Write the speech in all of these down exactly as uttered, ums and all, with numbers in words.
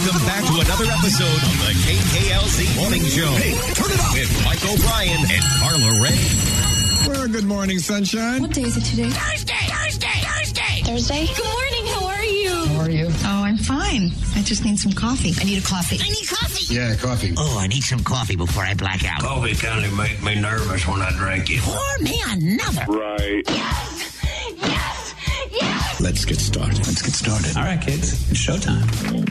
Welcome back to another episode of the K K L Z Morning Show. Hey, turn it up! With Mike O'Brien and Carla Ray. Well, good morning, sunshine. What day is it today? Thursday, Thursday, Thursday. Thursday? Good morning, how are you? How are you? Oh, I'm fine. I just need some coffee. I need a coffee. I need coffee. Yeah, coffee. Oh, I need some coffee before I black out. Coffee kind of make me nervous when I drink it. Pour me another. Right. Yes, yes, yes. Let's get started. Let's get started. All right, kids, it's showtime.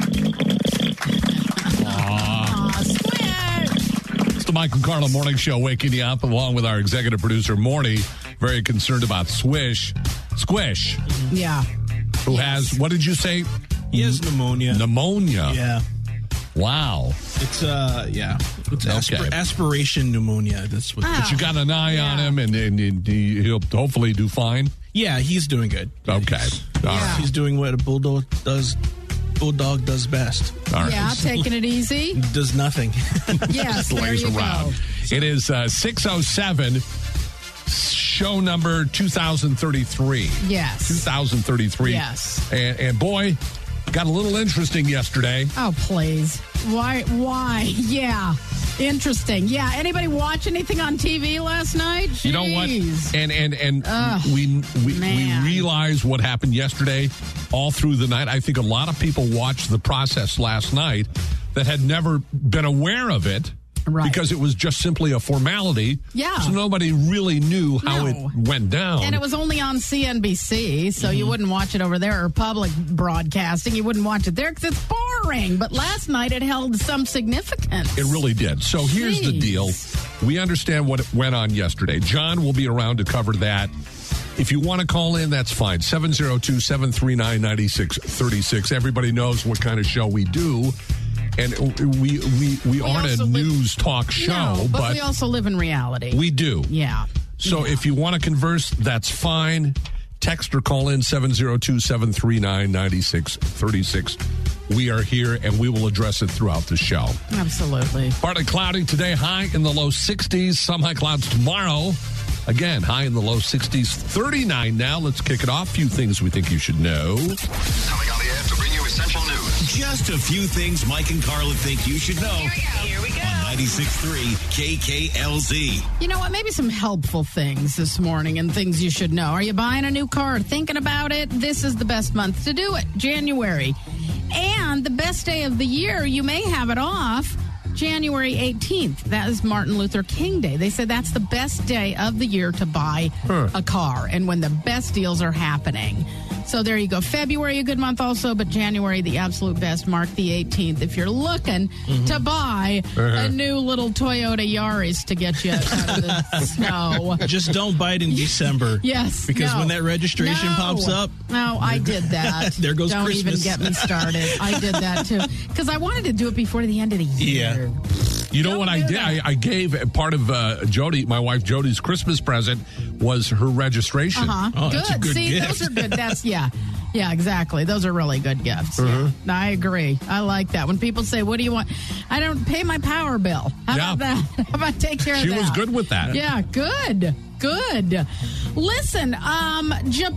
It's the Mike and Carla Morning Show, waking you up along with our executive producer, Morty, very concerned about Swish. Squish. Yeah. Who has, what did you say? He has pneumonia. Pneumonia. Yeah. Wow. It's, uh, yeah. It's Okay. aspir- aspiration pneumonia. That's what. But you got an eye on him, and, and, and he'll hopefully do fine? Yeah, he's doing good. Okay. All right. He's doing what a bulldog does. Bulldog does best. All right. Yeah, taking it easy. Does nothing. Yes, Just there lays you around. go. It is uh, six oh seven, show number two thousand thirty-three. Yes. two thousand thirty-three. Yes. And, and boy, got a little interesting yesterday. Oh, please. Why? Why? Yeah. Interesting. Yeah. Anybody watch anything on T V last night? Jeez. You know what? And and and Ugh, we we, we man. realized what happened yesterday all through the night. I think a lot of people watched the process last night that had never been aware of it. Right. Because it was just simply a formality. Yeah. So nobody really knew how No. it went down. And it was only on C N B C, so Mm-hmm. you wouldn't watch it over there, or public broadcasting. You wouldn't watch it there because it's boring. But last night it held some significance. It really did. So here's the Jeez. deal. We understand what went on yesterday. John will be around to cover that. If you want to call in, that's fine. seven oh two, seven three nine, nine six three six. Everybody knows what kind of show we do. And we we, we, aren't a also live- news talk show, No, but, but we also live in reality. we do. Yeah. So Yeah. if you want to converse, that's fine. Text or call in seven oh two, seven three nine, nine six three six. We are here, and we will address it throughout the show. Absolutely. Partly cloudy today, high in the low sixties. Some high clouds tomorrow. Again, high in the low sixties. thirty-nine now. Let's kick it off. Few things we think you should know. Coming on the air to bring you essential news. Just a few things Mike and Carla think you should know. Here we go. On ninety-six point three K K L Z. You know what? Maybe some helpful things this morning and things you should know. Are you buying a new car? Thinking about it? This is the best month to do it, January. And the best day of the year, you may have it off, January eighteenth. That is Martin Luther King Day. They said that's the best day of the year to buy Huh. a car and when the best deals are happening. So there you go. February, a good month also, but January, the absolute best. Mark the eighteenth. If you're looking to buy a new little Toyota Yaris to get you out of the snow. Just don't buy it in December. Yes. Because no. when that registration No. pops up. No, I did that. There goes Don't Christmas. even get me started. I did that too. Because I wanted to do it before the end of the year. Yeah. You know Don't what I do did? that. I, I gave part of uh, Jody, my wife Jody's Christmas present was her registration. Uh-huh. Oh, good. that's a good See, gift. those are good. That's, yeah. Yeah, exactly. Those are really good gifts. Uh-huh. Yeah. I agree. I like that. When people say, what do you want? I don't pay my power bill. How Yeah. about that? How about take care She of that? was good with that. Yeah, good. Good. Listen, um,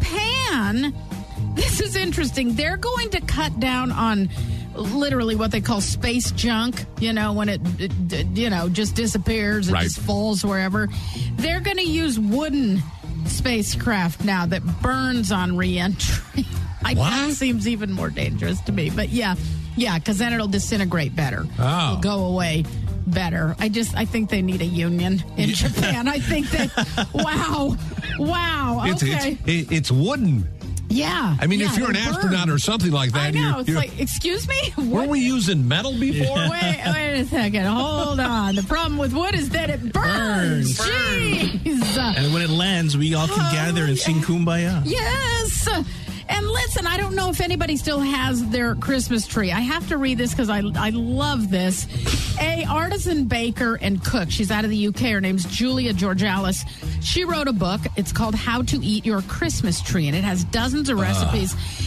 Japan, this is interesting. They're going to cut down on literally what they call space junk, you know, when it, it you know, just disappears and Right. just falls wherever. They're going to use wooden spacecraft now that burns on reentry. I, What? that seems even more dangerous to me. But yeah, yeah, because then it'll disintegrate better. Oh. It'll go away better. I just, I think they need a union in Japan. I think they, wow, wow, It's, okay. it's, it's wooden. Yeah. I mean, yeah, if you're an they burn. astronaut or something like that, I know. you're, It's you're, like, excuse me? weren't What? we using metal before? Wait, wait a second. Hold on. The problem with wood is that it burns. Burns. Jeez. And when it lands, we all can Oh, gather and sing Kumbaya. Yes. And listen, I don't know if anybody still has their Christmas tree. I have to read this because I, I love this. A artisan baker and cook. She's out of the U K. Her name's Julia Georgalis. She wrote a book. It's called How to Eat Your Christmas Tree, and it has dozens of recipes.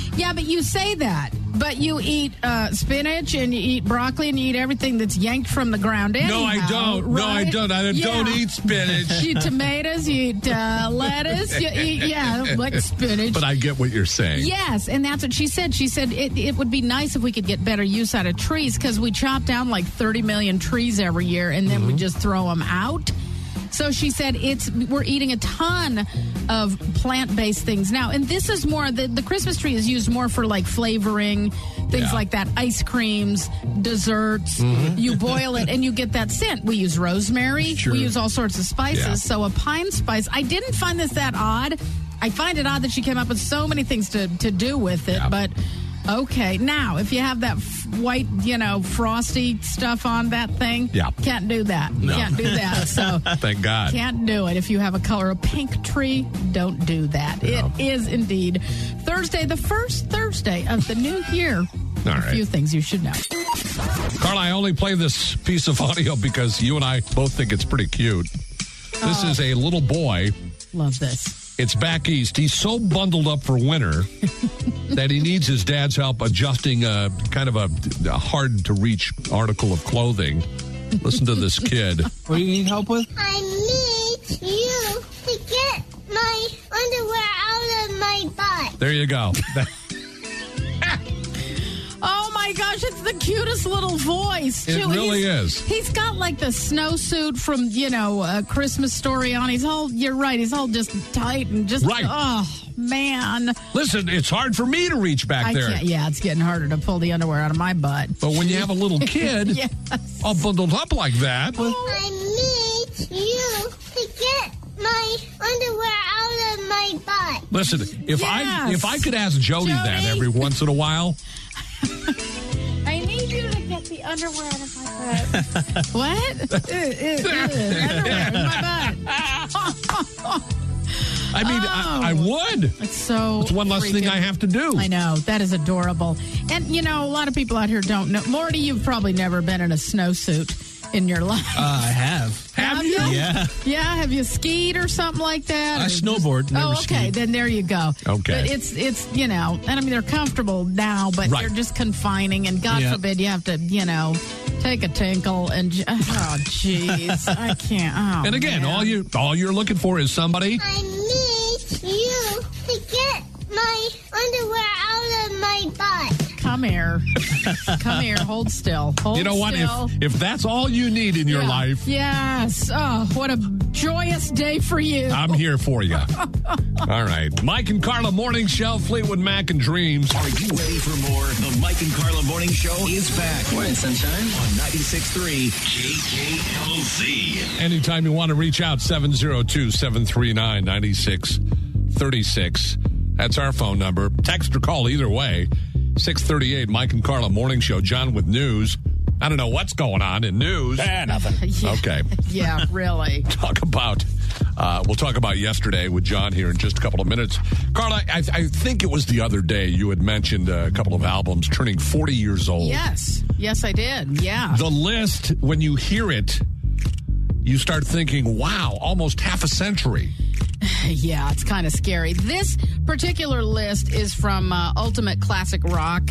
Yeah, but you say that. But you eat uh, spinach and you eat broccoli and you eat everything that's yanked from the ground anyhow. No, I don't. No, I right? don't. I Yeah. don't eat spinach. You eat tomatoes, you eat uh, lettuce, you eat, yeah, like spinach. But I get what you're saying. Yes, and that's what she said. She said it, it would be nice if we could get better use out of trees because we chop down like thirty million trees every year and then Mm-hmm. we just throw them out. So she said it's we're eating a ton of plant-based things now. And this is more, the, the Christmas tree is used more for like flavoring, things Yeah. like that, ice creams, desserts. Mm-hmm. You boil it and you get that scent. We use rosemary. Sure. We use all sorts of spices. Yeah. So a pine spice, I didn't find this that odd. I find it odd that she came up with so many things to, to do with it, Yeah. but okay. Now, if you have that f- white, you know, frosty stuff on that thing, Yeah. can't do that. You No. can't do that. So Thank God. can't do it. If you have a color of pink tree, don't do that. No. It is indeed Thursday, the first Thursday of the new year. All A right. few things you should know. Carla, I only play this piece of audio because you and I both think it's pretty cute. This Oh. is a little boy. Love this. It's back east. He's so bundled up for winter that he needs his dad's help adjusting a kind of a, a hard-to-reach article of clothing. Listen to this kid. What do you need help with? I need you to get my underwear out of my butt. There you go. Oh my gosh, it's the cutest little voice. It too. really He's- is. He's got like the snowsuit from, you know, a Christmas Story on. He's all, you're right, he's all just tight and just, Right. oh man. Listen, it's hard for me to reach back I there. can't, yeah, it's getting harder to pull the underwear out of my butt. But when you have a little kid Yes. all bundled up like that, I need you to get my underwear out of my butt. listen, if I Yes. if I could ask Jody, that Jody. every once in a while, I need you to get the underwear out of my butt. What? Uh, uh, uh, underwear in my butt. I mean, I, I would. It's so. It's one less thing freaking- I have to do. I know. That is adorable. And, you know, a lot of people out here don't know. Morty, you've probably never been in a snowsuit in your life. Uh, I have. Have you? Yeah. Yeah, have you skied or something like that? I Or snowboard, just- never oh, okay. skied. Then there you go. Okay. But it's, it's you know, and I mean, they're comfortable now, but Right. they're just confining. And God Yeah. forbid you have to, you know, take a tinkle and, j- oh, jeez. I can't. Oh, And again, man. all you all you're looking for is somebody. I need you to get my underwear out of my butt. Come here. Come here. Hold still. Hold You know what? still. If if that's all you need in your Yeah. life, Yes. Oh, what a joyous day for you. I'm here for you. All right, Mike and Carla Morning Show, Fleetwood Mac and Dreams. Are you ready for more? The Mike and Carla Morning Show is back. Morning, sunshine. On ninety-six point three K K L Z. Anytime you want to reach out, seven oh two, seven three nine, nine six three six. That's our phone number. Text or call either way. six thirty-eight, Mike and Carla Morning Show. John with news. I don't know what's going on in news. Ah, nothing. Yeah. Okay. Yeah, really. Talk about, uh, we'll talk about yesterday with John here in just a couple of minutes. Carla, I, I think it was the other day you had mentioned a couple of albums turning forty years old. Yes. Yes, I did. Yeah. The list, when you hear it, you start thinking, wow, almost half a century. Yeah, it's kind of scary. This particular list is from uh, Ultimate Classic Rock.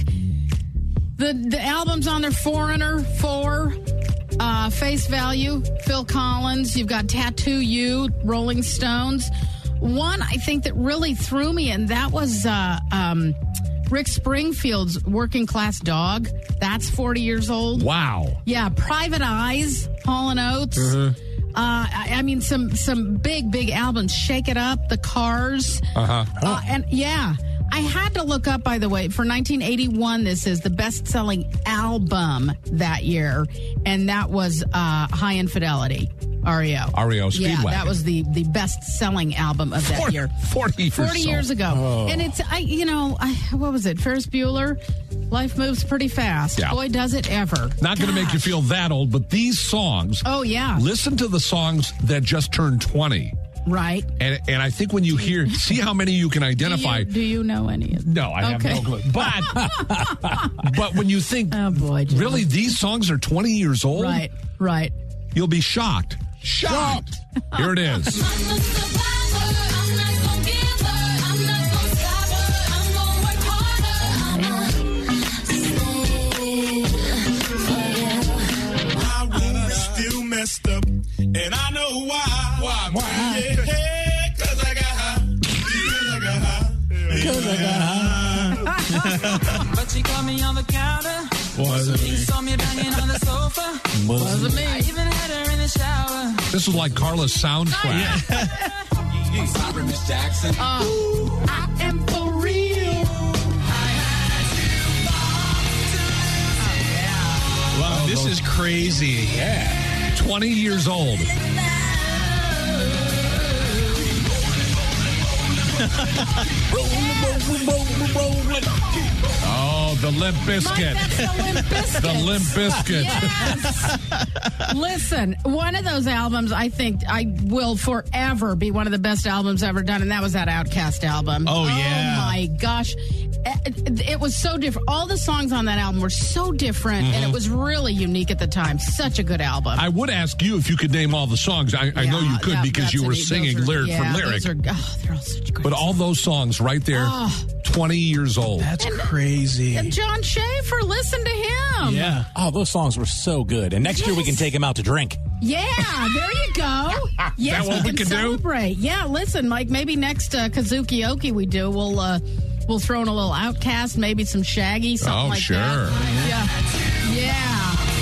The the albums on there: Foreigner, Four, uh, Face Value, Phil Collins. You've got Tattoo You, Rolling Stones. One I think that really threw me, and that was uh, um, Rick Springfield's Working Class Dog. That's forty years old. Wow. Yeah, Private Eyes, Hall and Oates. Uh, I, I mean, some some big, big albums. Shake It Up, The Cars. Uh-huh. Uh, and yeah, I had to look up, by the way, for nineteen eighty-one, this is the best-selling album that year, and that was uh, High Infidelity, R E O. R E O Yeah, Speedwagon. that was the, the best-selling album of that forty, year. forty years forty so. years ago. Oh. And it's, I, you know, I, what was it? Ferris Bueller? Life moves pretty fast. Yeah. Boy, does it ever. Not going to make you Gosh. feel that old, but these songs, Oh, yeah. listen to the songs that just turned twenty. Right. And and I think when you hear, see how many you can Do identify. you, do you know any of them? No, I Okay. have no clue. But, but when you think, Oh, boy. John. really, these songs are twenty years old? Right, right. You'll be shocked. Shocked. Here it is. And I know why. Why? Why? Yeah, yeah, cause I got high. Cause I got high. Cause I got high. But she caught me on the counter. Wasn't She me. saw me banging on the sofa. Wasn't me. I even had her in the shower. This is like Carla's soundtrack. I'm sorry, Miss Jackson. Oh, I am for real. Wow, this is crazy. Yeah. twenty years old. Oh, the Limp Bizkit. Mike, that's the Limp Bizkit. The Limp Bizkit. Yes. Listen, one of those albums, I think, I will forever be one of the best albums ever done, and that was that Outkast album. Oh, yeah. Oh, my gosh. It, it was so different. All the songs on that album were so different, Mm-hmm. and it was really unique at the time. Such a good album. I would ask you if you could name all the songs. I, I know Yeah, you could that- because that's you were an- singing those are- lyric yeah, for lyric. Those are, oh, they're all such great But all those songs right there, Oh. twenty years old. That's crazy. And John Schaefer, listen to him. Yeah. Oh, those songs were so good. And next year we can take them out to drink. Yeah, there you go. Yes, what we we can can do? celebrate. Yeah, listen, Mike, maybe next uh, Kazuki Oki we do, we'll uh, we'll throw in a little Outkast, maybe some Shaggy, something Oh, like sure. that. Yeah. Yeah.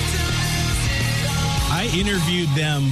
I interviewed them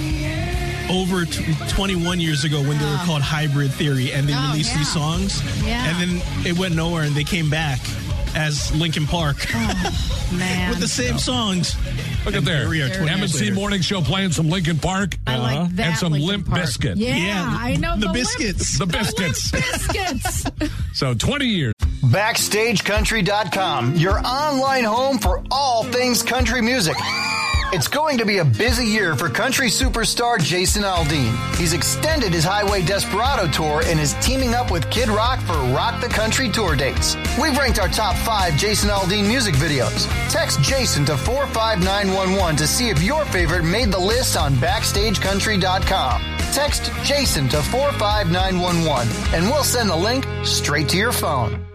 over t- twenty-one years ago when they were called Hybrid Theory, and they Oh, released yeah. these songs. Yeah. And then it went nowhere, and they came back as Linkin Park Man. with the same songs. Look at And there. here we are, twenty M and years C later. Morning Show playing some Linkin Park. I like that. And some Linkin Limp Park. Bizkit. Yeah, Yeah, I know. the Limp- Biscuits. The the Limp Biscuits. Biscuits. So twenty years. Backstage Country dot com, your online home for all things country music. It's going to be a busy year for country superstar Jason Aldean. He's extended his Highway Desperado tour and is teaming up with Kid Rock for Rock the Country tour dates. We've ranked our top five Jason Aldean music videos. Text Jason to four five nine one one to see if your favorite made the list on Backstage Country dot com. Text Jason to four five nine one one and we'll send the link straight to your phone.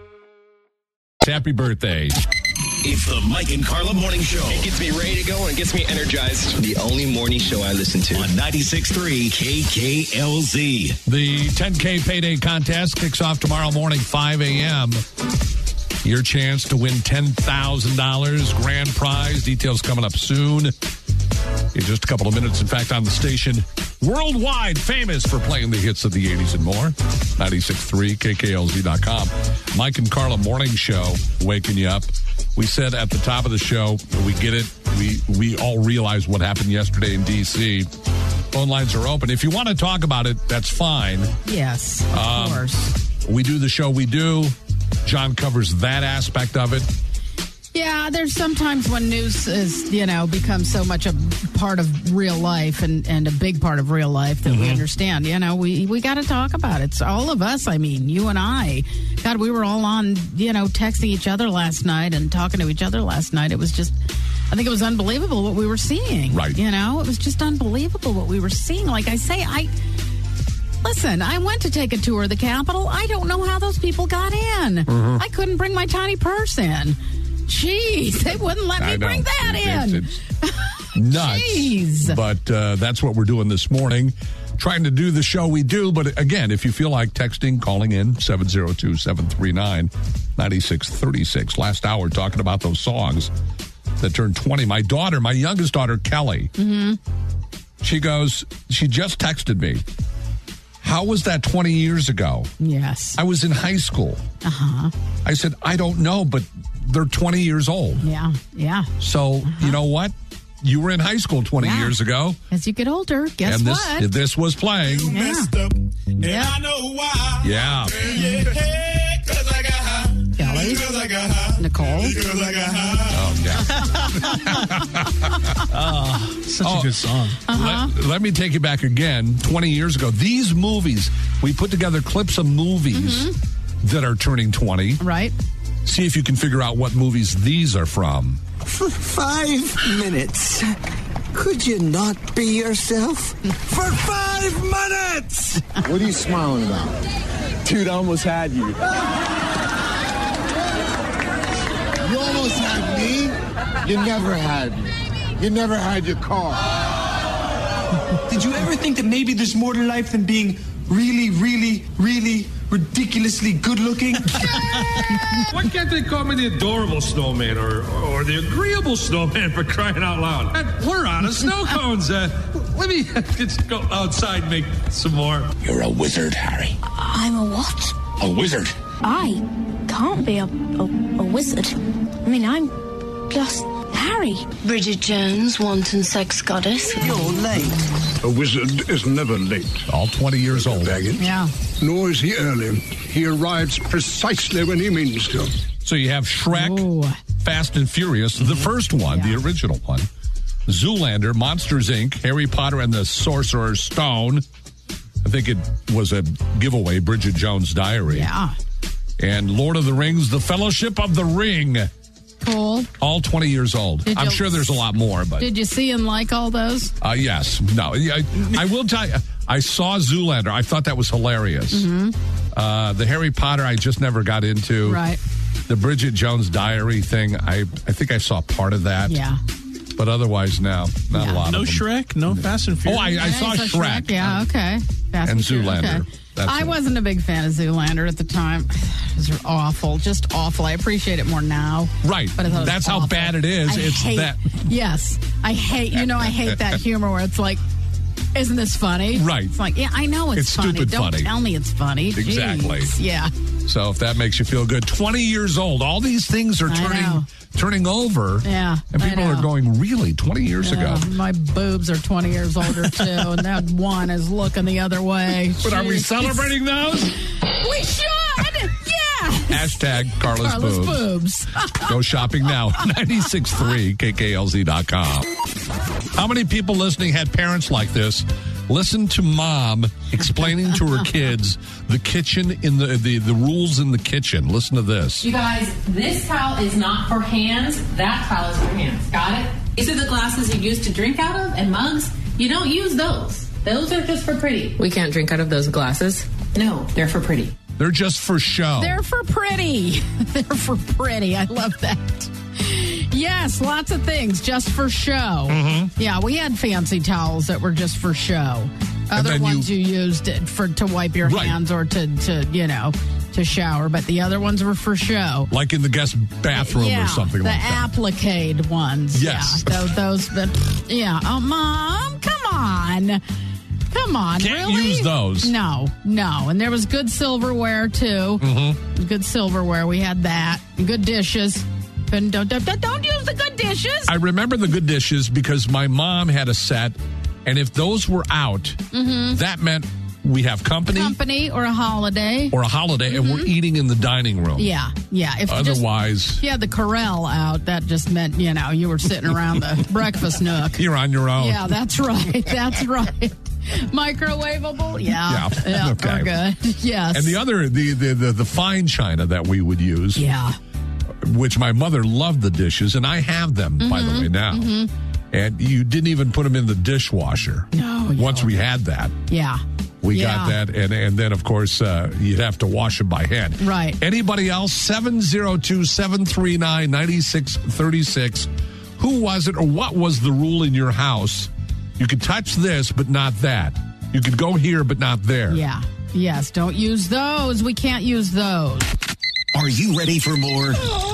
Happy birthday. It's the Mike and Carla Morning Show. It gets me ready to go and gets me energized. The only morning show I listen to. On ninety-six point three K K L Z. The ten K payday contest kicks off tomorrow morning, five a.m. Your chance to win ten thousand dollars grand prize. Details coming up soon. In just a couple of minutes. In fact, on the station, worldwide famous for playing the hits of the eighties and more. ninety-six point three K K L Z dot com. Mike and Carla Morning Show, waking you up. We said at the top of the show, we get it. We we all realize what happened yesterday in D C. Phone lines are open. If you want to talk about it, that's fine. Yes, of Um, course. We do the show we do. John covers that aspect of it. Yeah, there's sometimes when news is, you know, becomes so much a part of real life and, and a big part of real life that Mm-hmm. we understand, you know, we, we got to talk about it. It's all of us, I mean, you and I. God, we were all on, you know, texting each other last night and talking to each other last night. It was just, I think it was unbelievable what we were seeing. Right. You know, it was just unbelievable what we were seeing. Like I say, I... Listen, I went to take a tour of the Capitol. I don't know how those people got in. Mm-hmm. I couldn't bring my tiny purse in. Jeez, they wouldn't let me I know. bring that It's- in. it's nuts. Jeez. But uh, that's what we're doing this morning. Trying to do the show we do. But again, if you feel like texting, calling in, seven oh two, seven three nine, nine six three six. Last hour talking about those songs that turned twenty. My daughter, my youngest daughter, Kelly, Mm-hmm. she goes, she just texted me. How was that twenty years ago? Yes. I was in high school. Uh-huh. I said, I don't know, but they're twenty years old. Yeah, yeah. So, you know what? You were in high school twenty Yeah. years ago. As you get older, guess and this, what? this was playing. Yeah. Messed up, and Yeah. I know why. Yeah. Yeah, yeah, cause I got high. Kelly, Cause I got high. Nicole. Cause I got high. Oh, yeah. Such Oh. a good song. let, let me take you back again. twenty years ago, these movies, we put together clips of movies Mm-hmm. that are turning twenty. Right? See if you can figure out what movies these are from. For five minutes. Could you not be yourself? For five minutes! What are you smiling about? Dude, I almost had you. You almost had me? You never had me. You never had your car. Did you ever think that maybe there's more to life than being really, really, really ridiculously good looking? Why can't they call me the adorable snowman or, or the agreeable snowman, for crying out loud? And we're out of snow cones. Uh, let me just go outside and make some more. You're a wizard, Harry. I'm a what? A wizard. I can't be a, a, a wizard. I mean, I'm just Harry. Bridget Jones, wanton sex goddess. You're late. A wizard is never late. All twenty years old. Baggage. Yeah. Nor is he early. He arrives precisely when he means to. So you have Shrek, Ooh. Fast and Furious, the first one, the original one, Zoolander, Monsters, Incorporated, Harry Potter and the Sorcerer's Stone. I think it was a giveaway, Bridget Jones' Diary. Yeah. And Lord of the Rings, The Fellowship of the Ring. Cool. All twenty years old. Did I'm you- sure there's a lot more, but Did you see and like all those? uh, yes. No, I, I will tell you, I saw Zoolander. I thought that was hilarious. Mm-hmm. Uh, the Harry Potter, I just never got into. Right. The Bridget Jones Diary thing, I, I think I saw part of that. Yeah. But otherwise, no, not a lot No of them. Shrek, no Fast and Oh, Furious. I, I Yeah, saw you Shrek. Yeah, okay. Fast And Furious, Zoolander. okay. That's I it. wasn't a big fan of Zoolander at the time. Those are awful, just awful. I appreciate it more now. Right. But I thought it was That's how awful. bad it is. I It's hate, that. Yes. I hate, you know, I hate that humor where it's like, isn't this funny? Right. It's like, yeah, I know it's, It's funny. stupid Don't funny. tell me it's funny. Exactly. Jeez. Yeah. So if that makes you feel good, twenty years old, all these things are I know. turning turning over. Yeah. And I people know. are going, really, twenty years Yeah, ago? my boobs are twenty years older, too, and that one is looking the other way. But are we Jeez. celebrating those? We should! Yeah! Hashtag Carla's, Carla's boobs. boobs. Go shopping now. ninety-six point three K K L Z dot com. How many people listening had parents like this? Listen to mom explaining to her kids the kitchen in the, the the rules in the kitchen. Listen to this. You guys, this towel is not for hands. That towel is for hands. Got it? These are the glasses you use to drink out of and mugs. You don't use those. Those are just for pretty. We can't drink out of those glasses. No, they're for pretty. They're just for show. They're for pretty. They're for pretty. I love that. Yes, lots of things just for show. Mm-hmm. Yeah, we had fancy towels that were just for show. Other then ones you- you, used it for to wipe your Right. hands or to, to you know to shower, but the other ones were for show. Like in the guest bathroom yeah, or something the like that. applique ones. Yes. Yeah, those, those but yeah. Oh, Mom, come on. Come on, Can't really? use those. No, no. And there was good silverware, too. Mm-hmm. Good silverware. We had that. And good dishes. And don't, don't, don't use the good dishes. I remember the good dishes because my mom had a set, and if those were out, Mm-hmm. that meant we have company, Company or a holiday. or a holiday, and we're eating in the dining room. Yeah, yeah. If you just- Otherwise, if you had the Corral out, that just meant, you know, you were sitting around the breakfast nook. you're on your own. Yeah, that's right. That's right. Microwavable? Yeah. Yeah. Okay. We're good. Yes. And the other, the, the the the fine china that we would use, Yeah. which my mother loved the dishes, and I have them, by the way, now. Mhm. And you didn't even put them in the dishwasher. No. Once we had that, Yeah. we Yeah. got that, and and then of course uh, you'd have to wash them by hand. Right. Anybody else? seven zero two, seven three nine, nine six three six. Who was it, or what was the rule in your house? You could touch this, but not that. You could go here, but not there. Yeah. Yes. Don't use those. We can't use those. Are you ready for more?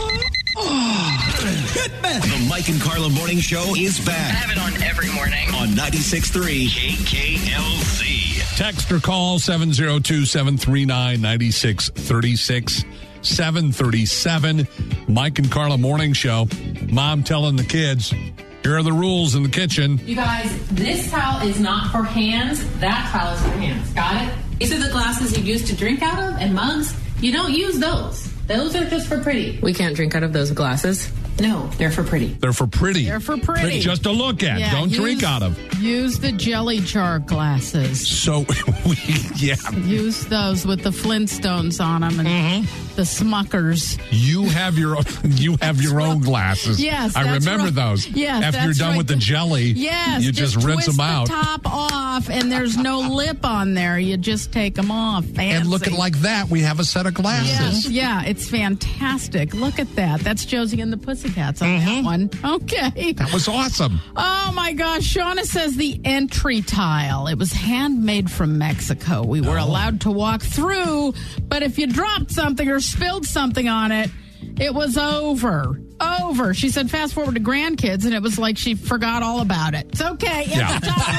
The Mike and Carla Morning Show is back. I have it on every morning. On ninety-six point three K K L Z. Text or call seven zero two, seven three nine, nine six three six, seven thirty-seven. Mike and Carla Morning Show. Mom telling the kids, here are the rules in the kitchen. You guys, this towel is not for hands. That towel is for hands. Got it? These are the glasses you use to drink out of and mugs. You don't use those. Those are just for pretty. We can't drink out of those glasses. No, they're for pretty. They're for pretty. They're for pretty. Just to look at. Yeah, Don't use- drink out of. Use the jelly jar glasses. So, we, yeah. Use those with the Flintstones on them and Mm-hmm. the Smuckers. You have your own, you have your own glasses. Yes, I that's remember right. those. Yes, After you're that's done right. with the jelly, Yes, you just, rinse twist them out. the top off, and there's no lip on there. You just take them off. Fancy. And looking like that, we have a set of glasses. Yeah, yeah, it's fantastic. Look at that. That's Josie and the Pussycats on that one. Okay. That was awesome. Oh, my gosh. Shauna says the entry tile. It was handmade from Mexico. We were Oh. allowed to walk through, but if you dropped something or spilled something on it, it was over. Over. She said fast forward to grandkids, and it was like she forgot all about it. It's okay. It's Yeah.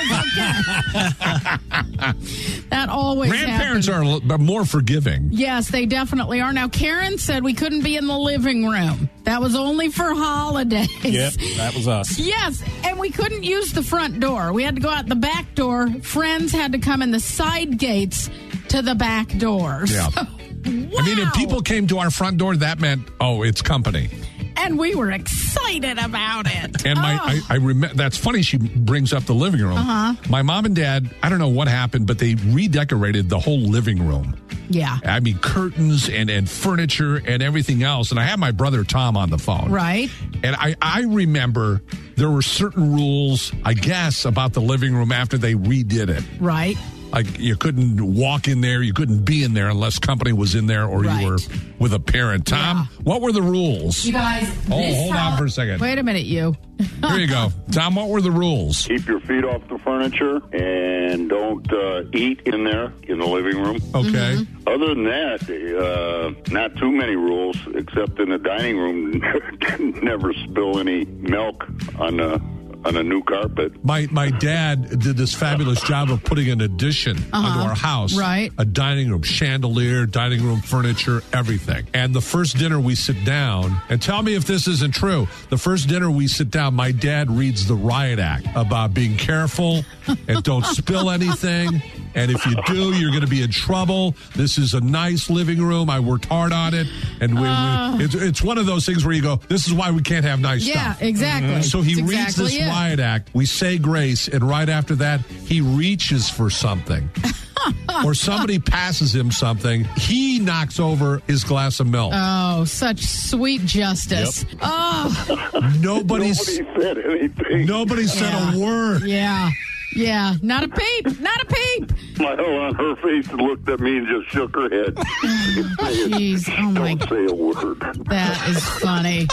okay. That always Grandparents happens. are a little- more forgiving. Yes, they definitely are. Now, Karen said we couldn't be in the living room. That was only for holidays. Yep, that was us. Yes, and we couldn't use the front door. We had to go out the back door. Friends had to come in the side gates to the back door. Yeah. So, I mean, if people came to our front door, that meant, oh, it's company. and we were excited about it. And my, Oh. I, I remember, that's funny she brings up the living room. Uh-huh. My mom and dad, I don't know what happened, but they redecorated the whole living room. Yeah. I mean, curtains and, and furniture and everything else. And I had my brother Tom on the phone. Right. And I, I remember there were certain rules, I guess, about the living room after they redid it. Right. Like you couldn't walk in there, you couldn't be in there unless company was in there or Right. you were with a parent. Tom, what were the rules? You guys, Oh, this hold house- on for a second. Wait a minute, you. Here you go. Tom, what were the rules? Keep your feet off the furniture and don't uh, eat in there in the living room. Okay. Other than that, uh, not too many rules, except in the dining room, never spill any milk on the on a new carpet. My my dad did this fabulous job of putting an addition Uh-huh. onto our house. Right. A dining room, chandelier, dining room furniture, everything. And the first dinner we sit down, and tell me if this isn't true, the first dinner we sit down, my dad reads the riot act about being careful and don't spill anything. And if you do, you're going to be in trouble. This is a nice living room. I worked hard on it. And we, Uh. we, it's, it's one of those things where you go, this is why we can't have nice Yeah, stuff. exactly. So he That's reads exactly this it. riot act. We say grace, and right after that, he reaches for something. Or somebody passes him something. He knocks over his glass of milk. Oh, such sweet justice. Oh. Nobody Nobody said anything. Nobody said Yeah. a word. Yeah. Yeah. Not a peep. Not a peep. Smile on her face and looked at me and just shook her head. Jeez. Oh, my Don't say a word. That is funny.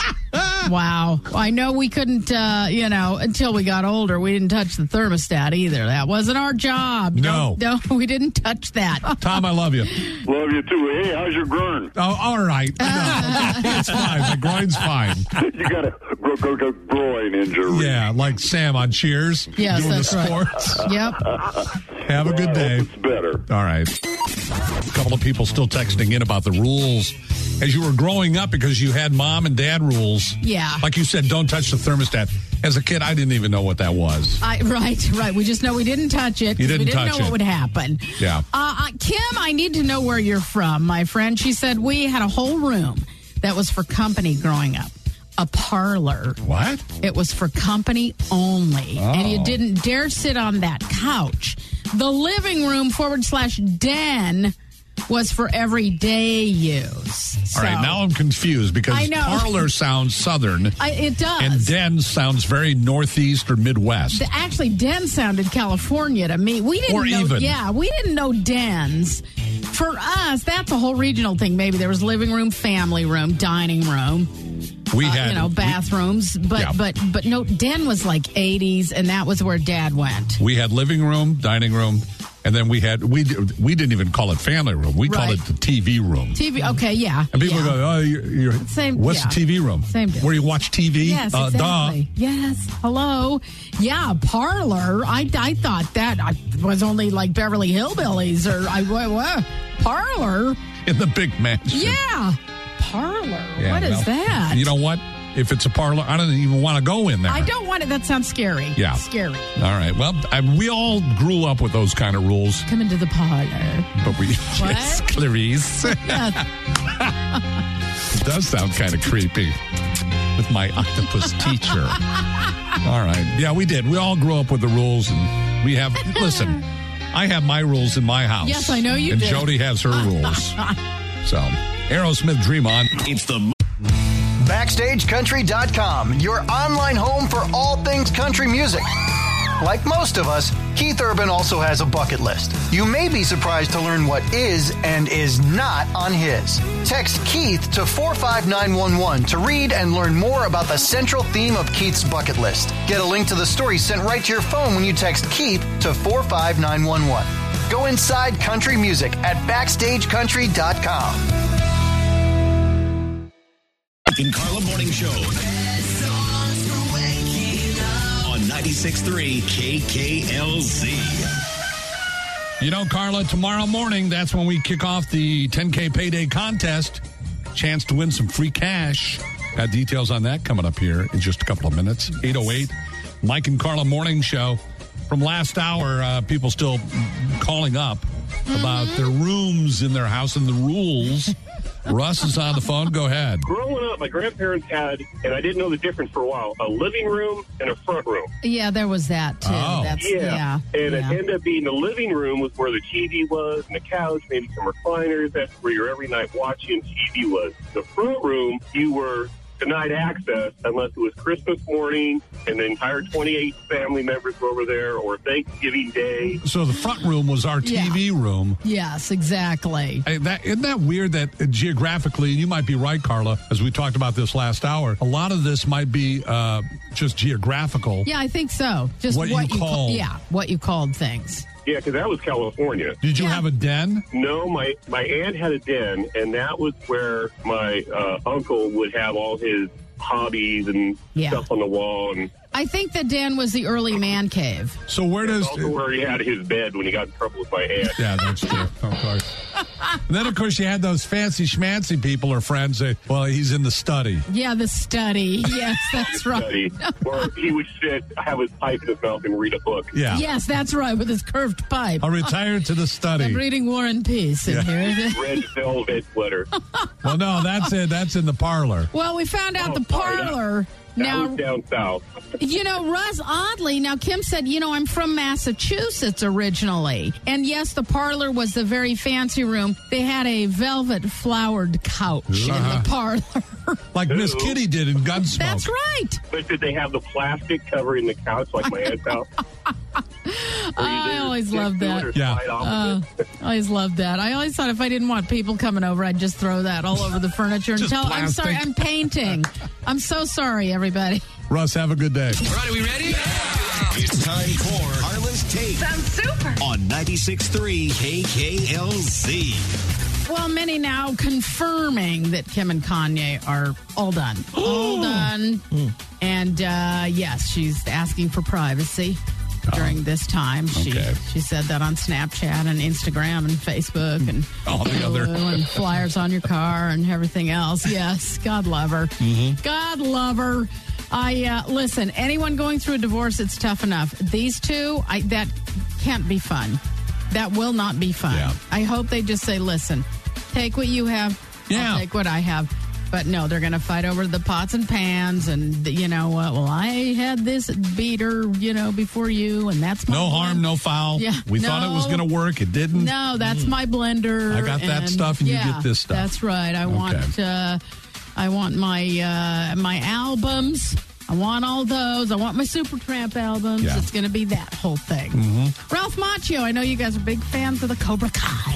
Wow. I know we couldn't, uh, you know, until we got older, we didn't touch the thermostat either. That wasn't our job. No. No, we didn't touch that. Tom, I love you. Love you too. Hey, how's your groin? Oh, all right. No, it's fine. My groin's fine. You got a gro- gro- gro- groin injury. Yeah, like Sam on Cheers. Yes, doing that's the right. sports. Yep. Have a good day. It's better. All right. A couple of people still texting in about the rules as you were growing up because you had mom and dad rules. Yeah. Like you said, don't touch the thermostat. As a kid, I didn't even know what that was. I, right, right. We just know we didn't touch it. You didn't we didn't touch know it. what would happen. Yeah. Uh, uh, Kim, I need to know where you're from, my friend. She said we had a whole room that was for company growing up. A parlor. What? It was for company only. Oh. And you didn't dare sit on that couch. The living room forward slash den was for everyday use. All right, So- now I'm confused because I know. parlor sounds southern I, it does. and den sounds very northeast or midwest. The- Actually, den sounded California to me. We didn't Or know. even. Yeah, we didn't know dens. For us, that's a whole regional thing. Maybe there was living room, family room, dining room. We uh, had you know, we- bathrooms, but Yeah. but but no, den was like eighties, and that was where Dad went. We had living room, dining room, and then we had we we didn't even call it family room. We called Right. it the T V room. T V, okay, yeah. And people yeah. go, "Oh, you're, you're Same- what's yeah. the T V room? Same deal. Where you watch T V? Yes, uh, exactly. Yes, hello. Yeah, parlor. I, I thought that I was only like Beverly Hillbillies or I what, what parlor. Duh. In the big mansion. Yeah, parlor. Yeah, what is well, that? You know what? If it's a parlor, I don't even want to go in there. I don't want it. That sounds scary. Yeah. Scary. All right. Well, I, we all grew up with those kind of rules, Come into the parlor. but we yes, Clarice. Yes. It does sound kind of creepy with my octopus teacher. All right. Yeah, we did. We all grew up with the rules, and we have, listen, I have my rules in my house. Yes, I know you And do. Jody has her rules. So, Aerosmith Dream On. It's the Backstage Country dot com, your online home for all things country music. Like most of us, Keith Urban also has a bucket list. You may be surprised to learn what is and is not on his. Text Keith to four five nine one one to read and learn more about the central theme of Keith's bucket list. Get a link to the story sent right to your phone when you text Keith to four five nine one one. Go inside country music at backstage country dot com. Mike and Carla Morning Show on ninety-six point three K K L Z. You know, Carla, tomorrow morning, that's when we kick off the ten K Payday Contest. Chance to win some free cash. Got details on that coming up here in just a couple of minutes. eight oh eight, Mike and Carla Morning Show. From last hour, uh, people still calling up about their rooms in their house and the rules. Russ is on the phone. Go ahead. Growing up, my grandparents had, and I didn't know the difference for a while, a living room and a front room. Yeah, there was that, too. Oh. That's, Yeah. yeah. And yeah. it ended up being the living room was where the T V was and the couch, maybe some recliners. That's where your every night watching T V was. The front room, you were denied access unless it was Christmas morning and the entire twenty-eight family members were over there, or Thanksgiving Day. So the front room was our T V Yeah. room. Yes, exactly. Hey, that, isn't that weird that uh, geographically, and you might be right, Carla, as we talked about this last hour, a lot of this might be uh, just geographical. Yeah, I think so. Just What what, you you call- call, yeah, what you called things. Yeah, because that was California. Did you have a den? No, my, my aunt had a den, and that was where my uh, uncle would have all his hobbies and Yeah. stuff on the wall. And I think the den was the early man cave. So where does... also where he had his bed when he got in trouble with my aunt. Yeah, that's true, of course. And then, of course, you had those fancy schmancy people or friends say, well, he's in the study. Yeah, the study. Yes, that's right. Study. Or he would sit, have his pipe in his mouth and read a book. Yeah. Yes, that's right, with his curved pipe. I'll retire to the study. I'm reading War and Peace in Yeah. here. Red velvet sweater. Well, no, that's it. That's in the parlor. Well, we found out Oh, the sorry, that- parlor. That Now, was down south. you know, Russ, oddly, now Kim said, you know, I'm from Massachusetts originally. And yes, the parlor was the very fancy room. They had a velvet flowered couch Uh-huh. in the parlor. Like Miss Kitty did in Gunsmoke. That's right. But did they have the plastic covering the couch like my aunt's house? I always loved that. Yeah. Uh, I always loved that. I always thought if I didn't want people coming over, I'd just throw that all over the furniture and Just tell, I'm sorry, plastic. I'm painting. I'm so sorry, everybody. Russ, have a good day. All right, are we ready? It's time for Carla's Take Sounds super. on ninety-six point three K K L Z. Well, many now confirming that Kim and Kanye are all done. all done. And uh, yes, she's asking for privacy during this time. She Okay. she said that on Snapchat and Instagram and Facebook and All the other- and flyers on your car and everything else. Yes, God love her. God love her. I uh, listen. Anyone going through a divorce, it's tough enough. These two, I, that can't be fun. That will not be fun. Yeah. I hope they just say, "Listen, take what you have. Yeah. I'll take what I have." But no, they're going to fight over the pots and pans, and you know what? Well, I had this beater, you know, before you, and that's my No harm, no foul. Yeah, We thought it was no. going to work. It didn't. No, that's my blender. I got that and- stuff and you yeah, get this stuff. That's right. I Okay. want uh, I want my uh, my albums. I want all those. I want my Supertramp albums. Yeah. It's going to be that whole thing. Mm-hmm. Ralph Macchio, I know you guys are big fans of the Cobra Kai.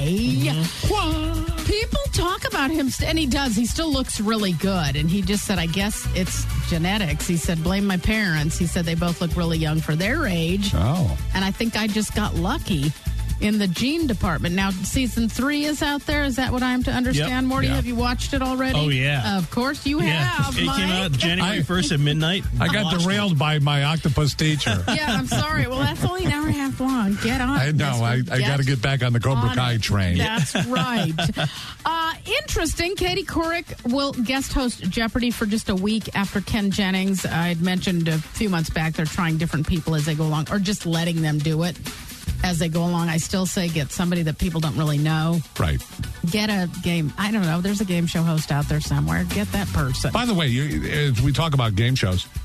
Mm-hmm. People talk about him, st- and he does. He still looks really good. And he just said, I guess it's genetics. He said, blame my parents. He said they both look really young for their age. Oh. And I think I just got lucky in the gene department. Now, season three is out there. Is that what I am to understand, Yep. Morty? Yeah. Have you watched it already? Oh, yeah. Of course you Yeah, have, it Mike. came out January I- first at midnight. I got watched derailed by my octopus teacher. Yeah, I'm sorry. Well, that's only an hour and a half long. Get on. I know. I, I got to get back on the Cobra on Kai it. train. That's right. Uh, interesting. Katie Couric will guest host Jeopardy for just a week after Ken Jennings. I had mentioned a few months back they're trying different people as they go along, or just letting them do it as they go along. I still say get somebody that people don't really know. Right. Get a game. I don't know. There's a game show host out there somewhere. Get that person. By the way, you, as we talk about game shows,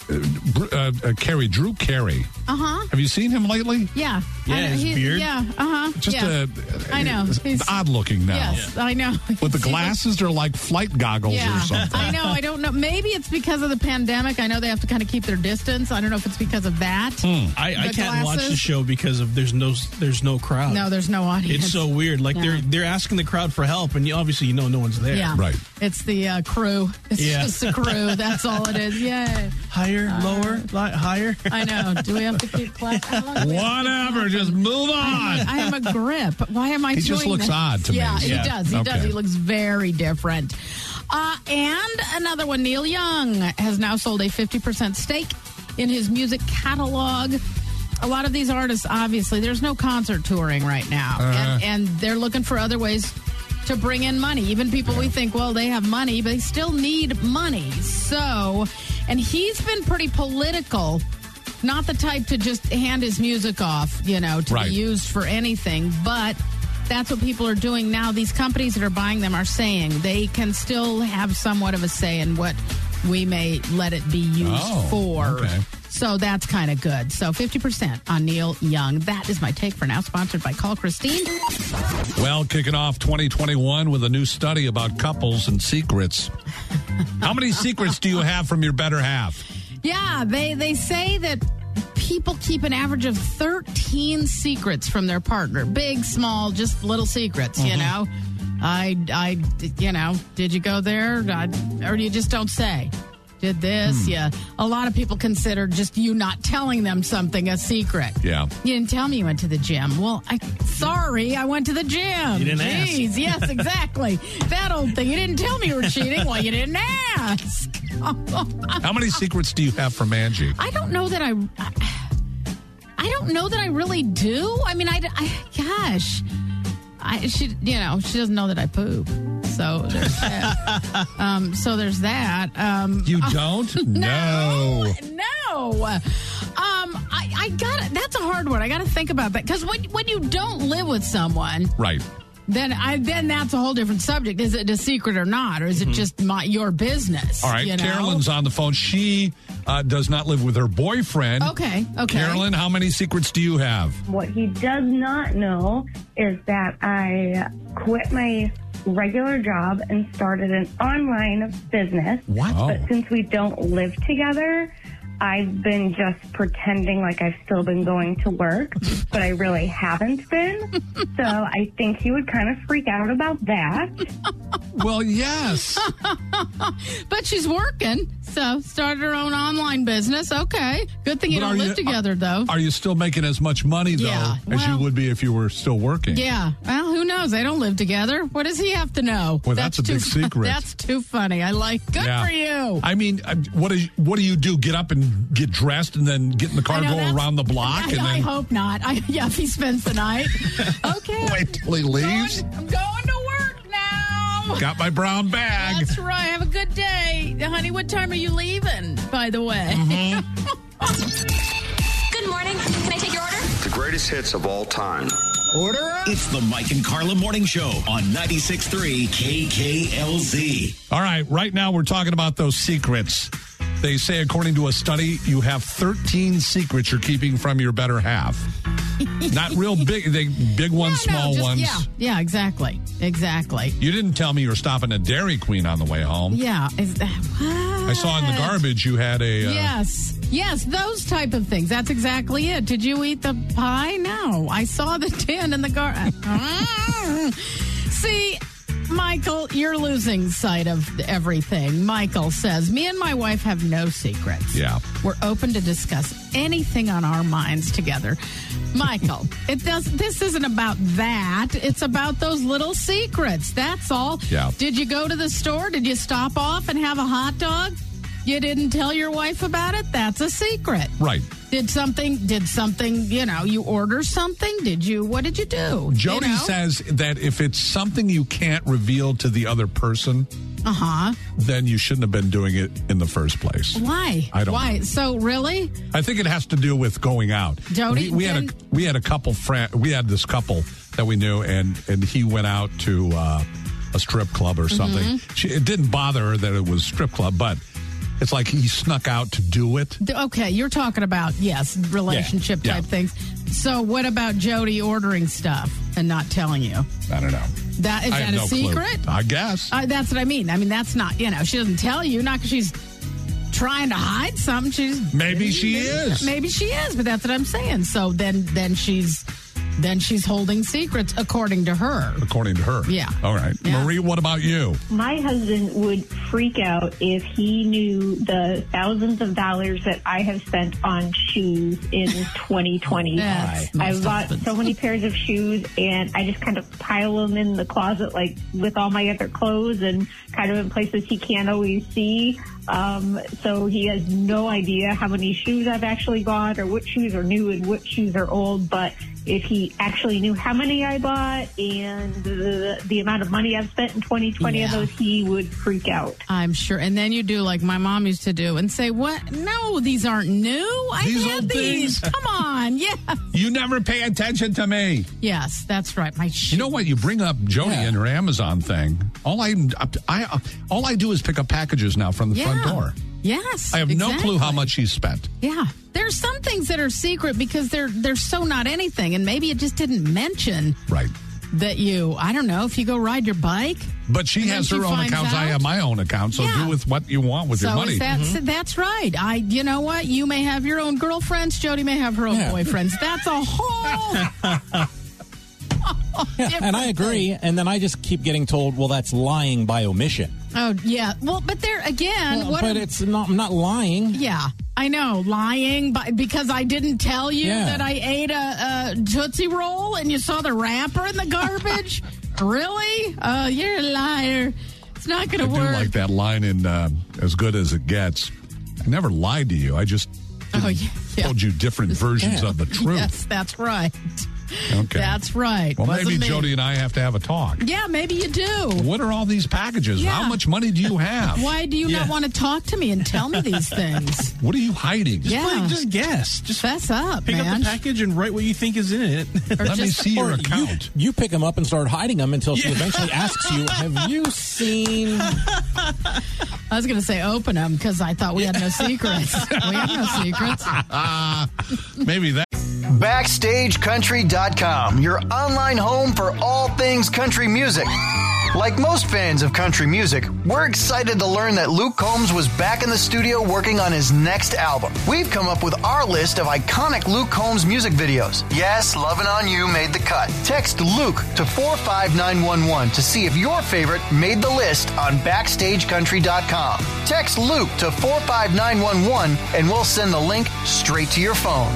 uh, uh, Carey, Drew Carey. Uh huh. Have you seen him lately? Yeah. Yeah, I, his he- beard. Yeah. Uh huh. Just yeah. a, I know. He's odd looking now. Yes, I know. With the He glasses, they're like flight goggles Yeah, or something. I know. I don't know. Maybe it's because of the pandemic. I know they have to kind of keep their distance. I don't know if it's because of that. I, I The can't watch glasses. the show because of there's no there's no crowd. No, there's no audience. It's so weird. Like Yeah. they're they're asking the crowd for help, and you, obviously you know no one's there. Yeah. It's the uh, crew. It's Yeah. just the crew. That's all it is. Yay. Higher, lower, li- higher. I know. Do we have to keep clapping? How long do we have to Whatever, just move on. I am a grip. Why am I He doing just looks this? odd to me. Yeah, Yeah. he does. He does. Okay. He looks very different. Uh, and another one, Neil Young has now sold a fifty percent stake in his music catalog. A lot of these artists, obviously, there's no concert touring right now. Uh-huh. And, and they're looking for other ways to bring in money. Even people we think, well, they have money, but they still need money. So, and he's been pretty political. Not the type to just hand his music off, you know, to Right. be used for anything. But that's what people are doing now. These companies that are buying them are saying they can still have somewhat of a say in what we may let it be used Oh, for. okay. So that's kind of good. So fifty percent on Neil Young. That is my take for now, sponsored by Call Christine. Well, kicking off twenty twenty-one with a new study about couples and secrets. How many secrets do you have from your better half? Yeah, they, they say that people keep an average of thirteen secrets from their partner. Big, small, just little secrets, you know. I, I, you know, did you go there? I, or you just don't say. Did this? Yeah. A lot of people consider just you not telling them something a secret. Yeah. You didn't tell me you went to the gym. Well, I sorry, I went to the gym. You didn't ask. Jeez, yes, exactly. That old thing. You didn't tell me you were cheating. Well, you didn't ask. How many secrets do you have from Angie? I don't know that I, I. I don't know that I really do. I mean, I, I gosh, I she, you know, she doesn't know that I poop. So there's that. um, so there's that. Um, You don't? no, no. Um, I, I got That's a hard one. I got to think about that because when when you don't live with someone, Right. then I then that's a whole different subject. Is it a secret or not, or is it just my your business? All right. you know? Carolyn's on the phone. She uh, does not live with her boyfriend. Okay. Okay. Carolyn, how many secrets do you have? What he does not know is that I quit my regular job and started an online business. What? But since we don't live together, I've been just pretending like I've still been going to work, but I really haven't been. So I think he would kind of freak out about that. Well, yes. But she's working, so started her own online business. Okay. Good thing you But don't are live you- together, though. Are you still making as much money, though, Yeah, as you well- would be if you were still working? Yeah. Well, who knows? They don't live together. What does he have to know? Well, that's a too big fu- secret. That's too funny. I like. Good Yeah. for you. I mean, uh, what do you, what do you do? Get up and get dressed, and then get in the car, I know, go that's- around the block, I, and I then hope not. I, yeah, if he spends the night. Okay. wait till he leaves. I'm going to work now. Got my brown bag. That's right. Have a good day, honey. What time are you leaving? By the way. Good morning. Can I take your order? The greatest hits of all time. Order up. It's the Mike and Carla Morning Show on ninety-six point three K K L Z. All right, right now we're talking about those secrets. They say, according to a study, you have thirteen secrets you're keeping from your better half. Not real big, they big ones, Yeah, no, small just- ones. Yeah, yeah, exactly, exactly. You didn't tell me you were stopping at Dairy Queen on the way home. Yeah, is that, I saw in the garbage you had a. Uh, Yes, yes, those type of things. That's exactly it. Did you eat the pie? No, I saw the tin in the garden. See, Michael, you're losing sight of everything. Michael says, me and my wife have no secrets. Yeah. We're open to discuss anything on our minds together. Michael, it does. This isn't about that. It's about those little secrets. That's all. Yeah. Did you go to the store? Did you stop off and have a hot dog? You didn't tell your wife about it? That's a secret. Right. Did something, did something, you know, you order something? Did you, what did you do? Jody you know? says that if it's something you can't reveal to the other person, Uh-huh. then you shouldn't have been doing it in the first place. Why? I don't Why? know. So, really? I think it has to do with going out. Jody, we, we had a then- we had a couple friend we had this couple that we knew, and and he went out to uh, a strip club or something. Mm-hmm. She, it didn't bother her that it was a strip club, but It's like he snuck out to do it. Okay, you're talking about, yes, relationship Yeah. type Yeah. things. So what about Jody ordering stuff and not telling you? I don't know. That, is I that have a no clue. secret? I guess. Uh, that's what I mean. I mean, that's not, you know, she doesn't tell you, not because she's trying to hide something. She's Maybe she maybe, is. Maybe she is, but that's what I'm saying. So then, then she's, then she's holding secrets according to her. According to her. Yeah. All right. Yeah. Marie, what about you? My husband would freak out if he knew the thousands of dollars that I have spent on shoes in twenty twenty. That's I've most bought husbands. so many pairs of shoes, and I just kind of pile them in the closet, like with all my other clothes, and kind of in places he can't always see. Um, so he has no idea how many shoes I've actually bought, or which shoes are new and which shoes are old. But if he actually knew how many I bought and the, the amount of money I've spent in twenty twenty Yeah. of those, he would freak out. I'm sure. And then you do like my mom used to do and say, what? No, these aren't new. I These had old these. things? Come on. Yeah. You never pay attention to me. Yes, that's right. My You know what? You bring up Jody and her Amazon thing. All I, I, all I do is pick up packages now from the Yeah. front door. Yes. I have no exactly. clue how much she's spent. Yeah. There's some things that are secret because they're they're so not anything, and maybe it just didn't mention Right. that you, I don't know, if you go ride your bike. But she and has then her she own finds accounts. I out. have my own account. So Yeah. do with what you want with so your money. Is that, that's right. I, you know what? You may have your own girlfriends. Jody may have her own Yeah. boyfriends. That's a whole. Yeah, and I agree. And then I just keep getting told, well, that's lying by omission. Oh yeah. Well, but there again. Well, what but a- it's not, I'm not lying. Yeah, I know, lying but because I didn't tell you Yeah. that I ate a, a Tootsie Roll and you saw the wrapper in the garbage. Really? Oh, you're a liar. It's not going I to do work. like that line in uh, As Good as It Gets. I never lied to you. I just Oh, yeah. yeah. told you different versions Yeah. of the truth. Yes, that's right. Okay. That's right. Well, Wasn't maybe me. Jody and I have to have a talk. Yeah, maybe you do. What are all these packages? Yeah. How much money do you have? Why do you Yeah. not want to talk to me and tell me these things? What are you hiding? Yeah. Like, just guess. Just Fess up, pick man. up the package and write what you think is in it. Or Let me just- see your Or you, account. you pick them up and start hiding them until she Yeah. eventually asks you, have you seen... I was going to say open them because I thought we had no secrets. We have no secrets. Ah, maybe that. Backstage Country dot com, your online home for all things country music. Like most fans of country music, we're excited to learn that Luke Combs was back in the studio working on his next album. We've come up with our list of iconic Luke Combs music videos. Yes, Lovin' on You made the cut. Text Luke to four five nine one one to see if your favorite made the list on Backstage Country dot com. Text Luke to four five nine one one and we'll send the link straight to your phone.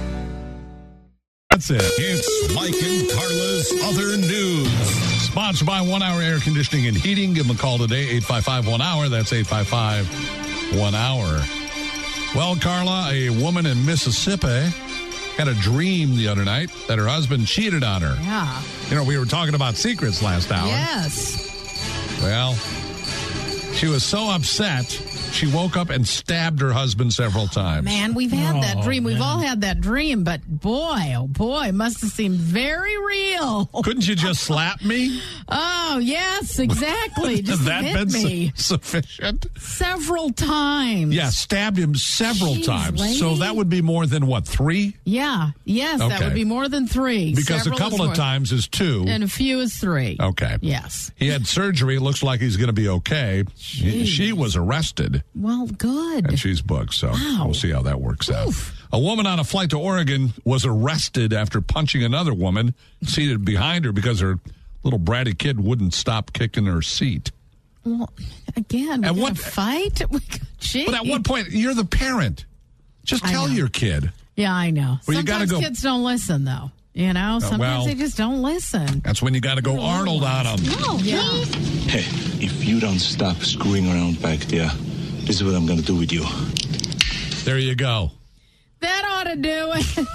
That's it. It's Mike and Carla's Other News. Sponsored by One Hour Air Conditioning and Heating. Give them a call today, eight five five one hour. That's eight five five one hour. Well, Carla, a woman in Mississippi had a dream the other night that her husband cheated on her. Yeah. You know, we were talking about secrets last hour. Yes. Well, she was so upset, she woke up and stabbed her husband several times. Man, we've had that Oh, dream. We've man. all had that dream, but boy, oh boy, must have seemed very real. Couldn't you just slap me? Oh, yes, exactly. Just Has that hit been su- me sufficient? several times. Yeah, stabbed him several Jeez, times. lady. So that would be more than what, three? Yeah, yes, that Okay. would be more than three. Because Several a couple is of more- times is two. And a few is three. Okay. Yes. He had surgery. Looks like he's going to be okay. He- she was arrested, Well, good. and she's booked. So Wow. we'll see how that works out. A woman on a flight to Oregon was arrested after punching another woman seated behind her because her little bratty kid wouldn't stop kicking her seat. Well, again, At we what- got a fight? Gee. But at what point, you're the parent. Just I tell know. your kid. Yeah, I know. Well, you gotta Sometimes go- kids don't listen, though. You know, sometimes well- they just don't listen. That's when you got to go Arnold on them. No, yeah. Hey, if you don't stop screwing around back there, this is what I'm going to do with you. There you go. That ought to do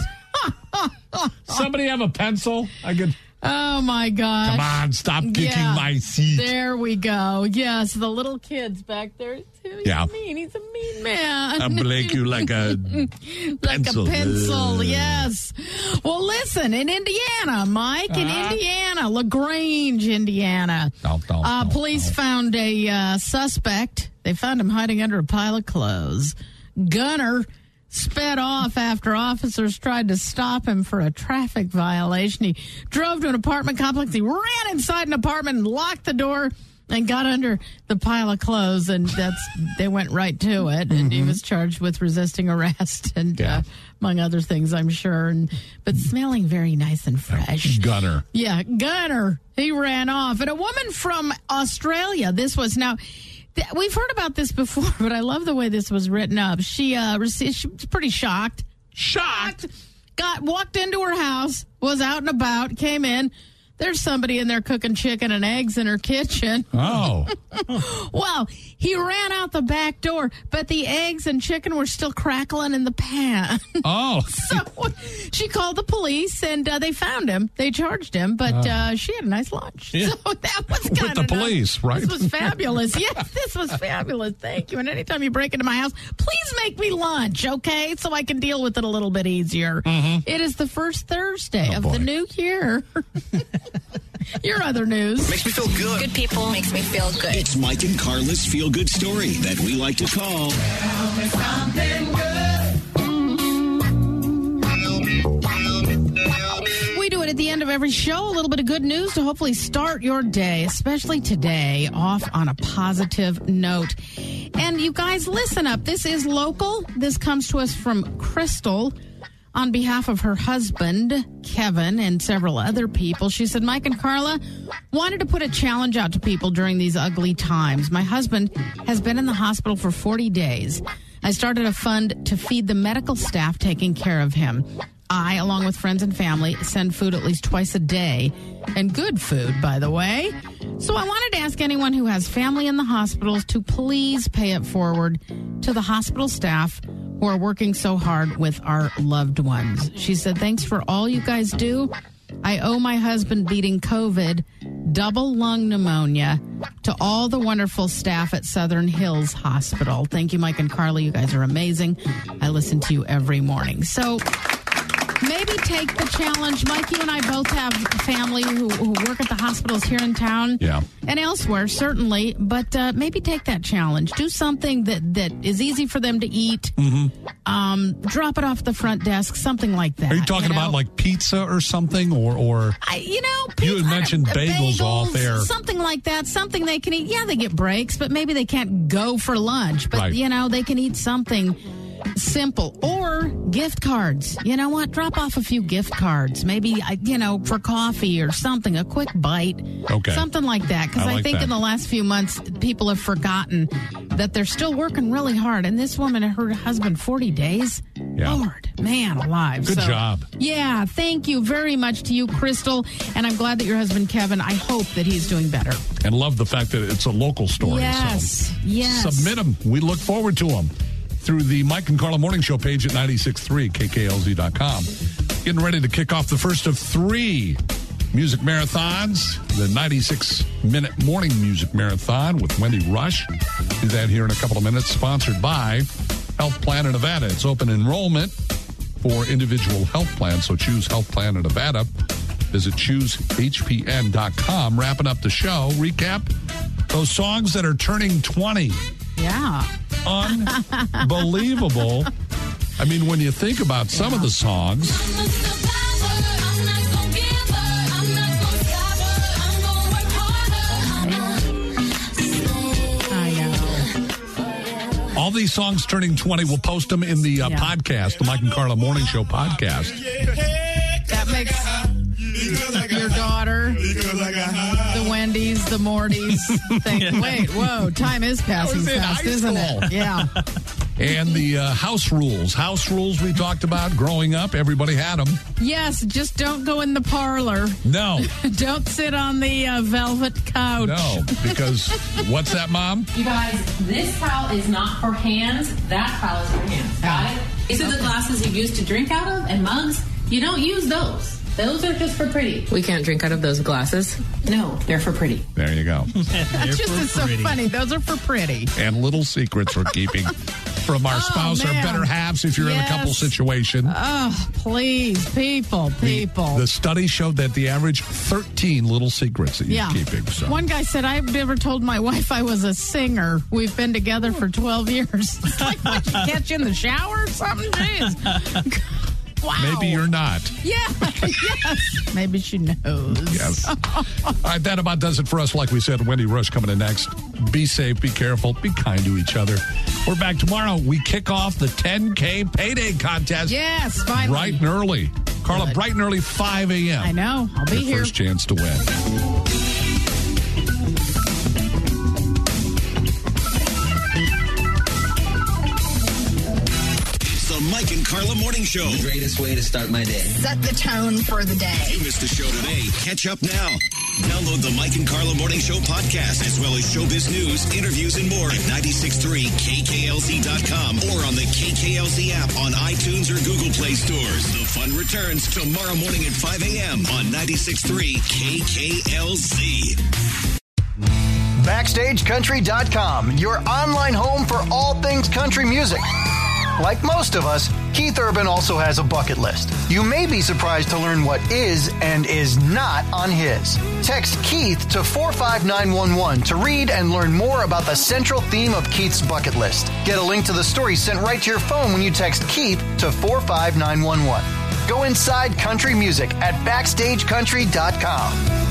it. Somebody have a pencil? I could. Oh, my gosh. Come on, stop kicking Yeah. my seat. There we go. Yes, the little kid's back there, too. He's Yeah. mean. He's a mean man. I'll break you like a like pencil. a pencil, Ugh. yes. Well, listen, in Indiana, Mike, in Uh-huh. Indiana, LaGrange, Indiana, Don't, don't, uh, don't, police don't. found a uh, suspect They found him hiding under a pile of clothes. Gunner sped off after officers tried to stop him for a traffic violation. He drove to an apartment complex. He ran inside an apartment and locked the door and got under the pile of clothes, and that's they went right to it. And mm-hmm. he was charged with resisting arrest and, yeah. uh, among other things, I'm sure. And but smelling very nice and fresh. Gunner. Yeah, Gunner. He ran off. And a woman from Australia. This was now. Th- we've heard about this before, but I love the way this was written up. She uh, received, she was pretty shocked. Shocked. Got walked into her house. Was out and about. Came in. There's somebody in there cooking chicken and eggs in her kitchen. Oh. Well, he ran out the back door, but the eggs and chicken were still crackling in the pan. Oh. So she called the police, and uh, they found him. They charged him, but oh. uh, she had a nice lunch. Yeah. So that was kind With the of police, nice. right? This was fabulous. Yes, this was fabulous. Thank you. And anytime you break into my house, please make me lunch, okay? So I can deal with it a little bit easier. Mm-hmm. It is the first Thursday oh, of boy. the new year. Your other news. Makes me feel good. Good people makes me feel good. It's Mike and Carla's feel-good story that we like to call... Tell me something good. We do it at the end of every show. A little bit of good news to hopefully start your day, especially today, off on a positive note. And you guys, listen up. This is local. This comes to us from Crystal. On behalf of her husband, Kevin, and several other people, she said, Mike and Carla wanted to put a challenge out to people during these ugly times. My husband has been in the hospital for forty days. I started a fund to feed the medical staff taking care of him. I, along with friends and family, send food at least twice a day, and good food, by the way. So I wanted to ask anyone who has family in the hospitals to please pay it forward to the hospital staff who are working so hard with our loved ones. She said, thanks for all you guys do. I owe my husband beating COVID, double lung pneumonia, to all the wonderful staff at Southern Hills Hospital. Thank you, Mike and Carla. You guys are amazing. I listen to you every morning. So maybe take the challenge. Mike, you and I both have family who, who work at the hospitals here in town. Yeah. And elsewhere, certainly. But uh, maybe take that challenge. Do something that, that is easy for them to eat. Mm-hmm. Um, drop it off the front desk, something like that. Are you talking you know? about like pizza or something? Or, or I, you know, pizza, you had mentioned bagels, bagels off there. Something like that. Something they can eat. Yeah, they get breaks, but maybe they can't go for lunch. But, right. you know, they can eat something simple. Or gift cards. You know what? Drop off a few gift cards. Maybe, you know, for coffee or something, a quick bite. Okay. Something like that. Because I, I like think that. in the last few months, people have forgotten that they're still working really hard. And this woman and her husband, forty days. Yeah. Lord, man alive. Good so, job. Yeah, thank you very much to you, Crystal. And I'm glad that your husband, Kevin, I hope that he's doing better. And love the fact that it's a local story. Yes, so yes. Submit them. We look forward to them through the Mike and Carla Morning Show page at ninety-six point three K K L Z dot com. Getting ready to kick off the first of three music marathons, the ninety-six minute morning music marathon with Wendy Rush. Do that here in a couple of minutes, sponsored by Health Plan of Nevada. It's open enrollment for individual health plans, so choose Health Plan of Nevada. Visit choose H P N dot com. Wrapping up the show, recap those songs that are turning twenty. Yeah. Unbelievable. I mean, when you think about some yeah. of the songs. I know. All these songs turning twenty, we'll post them in the uh, yeah. podcast, the Mike and Carla Morning Show podcast. That makes your daughter, the Wendy's, the Mortys think, wait, whoa, time is passing fast, isn't it? Yeah. And the uh, house rules. House rules we talked about growing up. Everybody had them. Yes, just don't go in the parlor. No. Don't sit on the uh, velvet couch. No, because what's that, Mom? You guys, this towel is not for hands. That towel is for hands. Got it? These are the glasses you used to drink out of and mugs. You don't use those. Those are just for pretty. We can't drink out of those glasses. No, they're for pretty. There you go. That just is so funny. Those are for pretty. And little secrets we're keeping. from our Oh, spouse, our man. better halves, if you're in a couple Yes. situation. Oh, please, people, people. The study showed that the average thirteen little secrets that you're yeah. keeping. So. One guy said, I've never told my wife I was a singer. We've been together for twelve years. It's like, what, you catch you in the shower or something? Jeez. Wow. Maybe you're not. Yeah, yes. Maybe she knows. Yes. All right, that about does it for us. Like we said, Wendy Rush coming in next. Be safe, be careful, be kind to each other. We're back tomorrow. We kick off the ten K payday contest. Yes, finally. Bright and early. Carla, Good. bright and early, five a.m. I know. I'll be Your here. First chance to win. The Mike and Carla Morning Show. The greatest way to start my day. Set the tone for the day. You missed the show today. Catch up now. Download the Mike and Carla Morning Show podcast, as well as showbiz news, interviews, and more at nine six three K K L Z dot com or on the K K L Z app on iTunes or Google Play stores. The fun returns tomorrow morning at five a.m. on nine six three K K L Z. Backstage Country dot com, your online home for all things country music. Like most of us, Keith Urban also has a bucket list. You may be surprised to learn what is and is not on his. Text Keith to four five nine one one to read and learn more about the central theme of Keith's bucket list. Get a link to the story sent right to your phone when you text Keith to four five nine one one. Go inside country music at Backstage Country dot com.